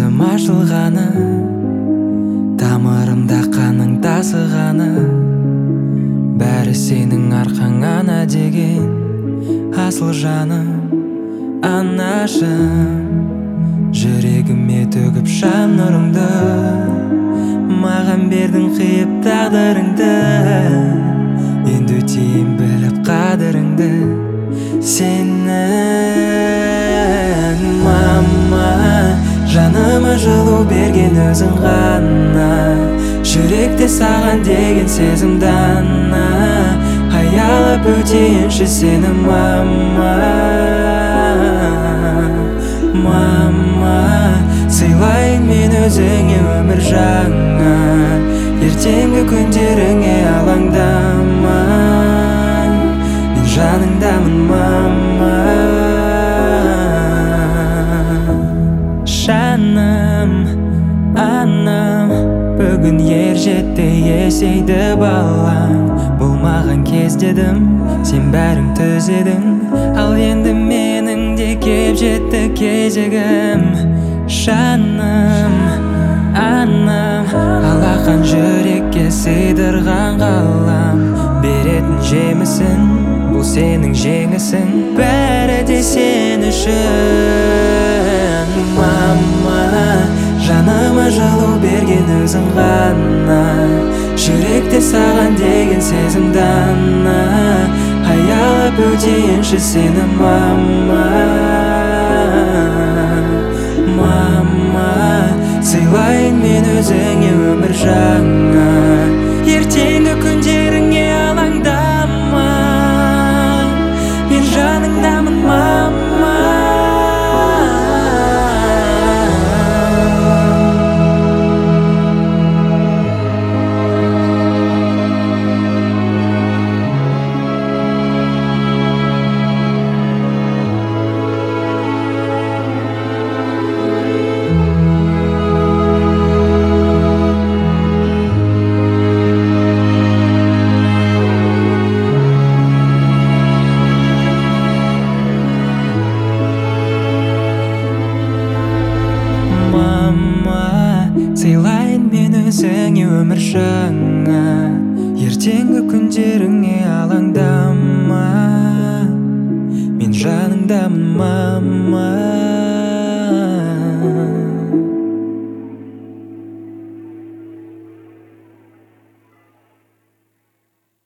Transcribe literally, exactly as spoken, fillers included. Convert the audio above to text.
көзім ашылғаны, тамырымда қаның тасығаны, бәрі сенің арқаңана деген асыл жаным, анашым. Жүрегіме төгіп шам нұрыңды, маған бердің қиып тағдырыңды. Енді өтейін біліп қадіріңді, сенің мама. Жаныма жылу берген өзің ғана, жүректе саған деген сезім дана. Аялап өтейінші сені мама. Мама, сыйлайын мен өзіңе өмір жаңа, ертеңгі күндеріңе алаңдамай, мен жаныңдамын мама. Жаным, анам, бүгін ер жетті есейді балаң. Болмаған кез дедім, сен бәрін түзедің, ал енді менің де кеп жетті кезегім. Жаным, анам, алақан жүрекке сыйдырған қалам, беретін жемісін, бұл сенің жеңісің, бәрі де сен үшін мама. Жаныма жылу берген өзің ғана, жүректе саған деген сезім дана. Аялап өтейінші сені мама. Мама, сыйлайын мен өзіңе өмір жаңа, ертеңгі күндеріңе алаңдама, мен жаныңдамын мама. Сыйлайын мен өзіңе өмір жаңа, ертеңгі күндеріңе алаңдама, мен жаныңдамын мама.